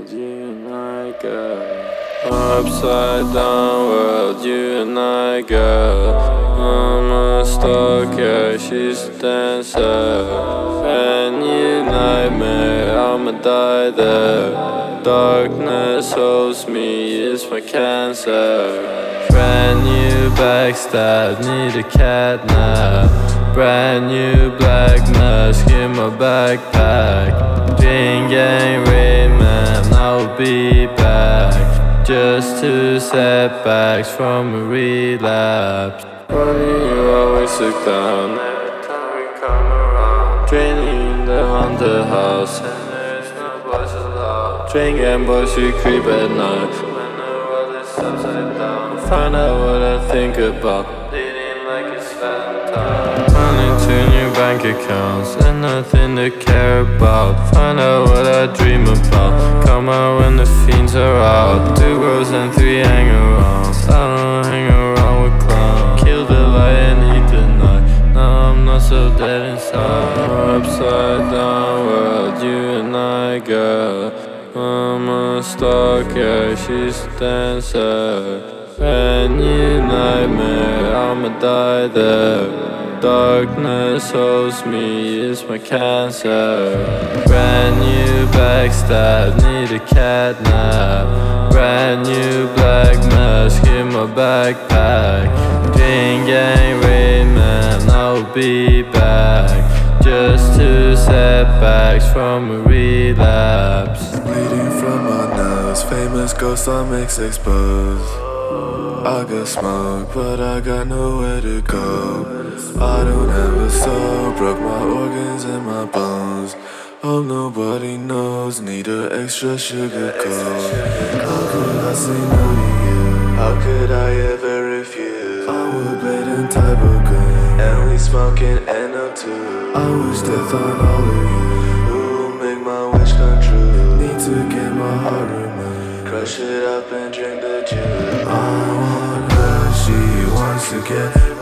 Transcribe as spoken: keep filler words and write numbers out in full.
world, you and I, girl. Upside down world, you and I, girl. I'm a stalker, she's a dancer. Brand new nightmare, I'ma die there. Darkness holds me, it's my cancer. Brand new backstab, need a catnap. Brand new black mask in my backpack. Dream gang raid man, I'll be back. Just two setbacks from a relapse. Funny, you always look down every time we come around. Draining the haunted house, and there's no voices loud. Train gang boys who creep at night when the world is upside down. Find out what I think about, bleeding like it's Valentine. Money to new bank accounts and nothing to care about. Find out what I dream about. Come out when the fiends are out. Two girls and three hang-arounds. I don't hang around with clowns. Kill the light and eat the night. Now I'm not so dead inside. Upside down world, you and I, girl. I'm a stalker, she's a dancer. Brand new nightmare, I'ma die there. Darkness holds me, it's my cancer. Brand new backstab, need a catnap. Brand new black mask in my backpack. Dream gang raid man, I'll be back. Just two setbacks from a relapse. Bleeding from my nose, famous ghost on mix exposed. I got smoke, but I got nowhere to go. I don't have a soul, broke my organs and my bones. Oh, nobody knows, need an extra sugar coat. How could I say no to you? How could I ever refuse? I would blade and type of gun, and we smoking N O two. I wish death on all of you, who will make my wish come true. Need to get my heart removed, crush it up and drink the juice. I want her, she wants to get